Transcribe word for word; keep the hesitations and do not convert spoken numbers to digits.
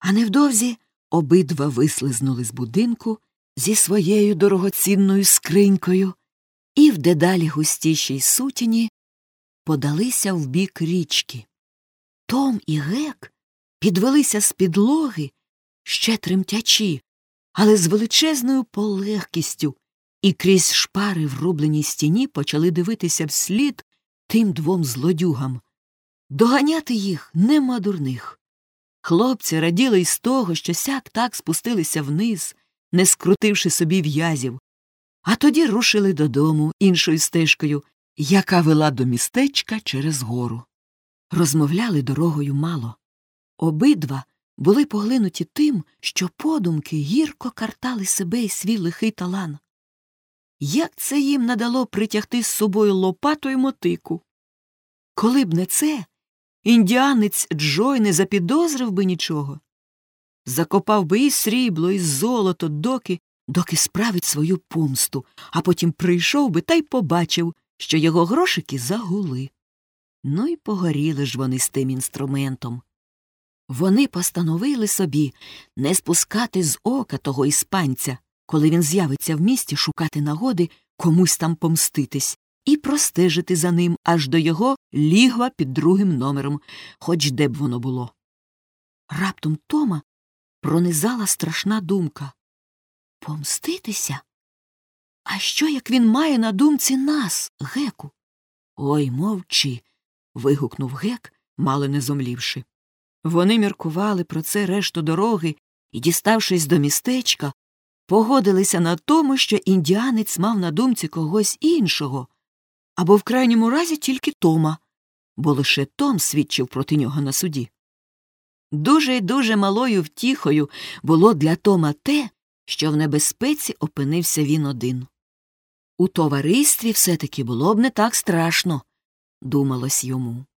А невдовзі обидва вислизнули з будинку зі своєю дорогоцінною скринькою і в дедалі густішій сутіні подалися в бік річки. Том і Гек підвелися з підлоги, ще тремтячи, але з величезною полегкістю, і крізь шпари в рубленій стіні почали дивитися вслід тим двом злодюгам. Доганяти їх нема дурних. Хлопці раділи й з того, що сяк так спустилися вниз, не скрутивши собі в'язів, а тоді рушили додому іншою стежкою, яка вела до містечка через гору. Розмовляли дорогою мало. Обидва були поглинуті тим, що подумки гірко картали себе і свій лихий талан. Як це їм надало притягти з собою лопату й мотику? Коли б не це, індіанець Джой не запідозрив би нічого. Закопав би і срібло, і золото, доки, доки справить свою помсту, а потім прийшов би та й побачив, що його грошики загули. Ну й погоріли ж вони з тим інструментом. Вони постановили собі не спускати з ока того іспанця, коли він з'явиться в місті, шукати нагоди комусь там помститись, і простежити за ним аж до його лігва під другим номером, хоч де б воно було. Раптом Тома пронизала страшна думка. Помститися? А що, як він має на думці нас, Геку? Ой, мовчи, вигукнув Гек, мало не зомлівши. Вони міркували про це решту дороги і, діставшись до містечка, погодилися на тому, що індіанець мав на думці когось іншого, або в крайньому разі тільки Тома, бо лише Том свідчив проти нього на суді. Дуже й дуже малою втіхою було для Тома те, що в небезпеці опинився він один. У товаристві все-таки було б не так страшно, думалось йому.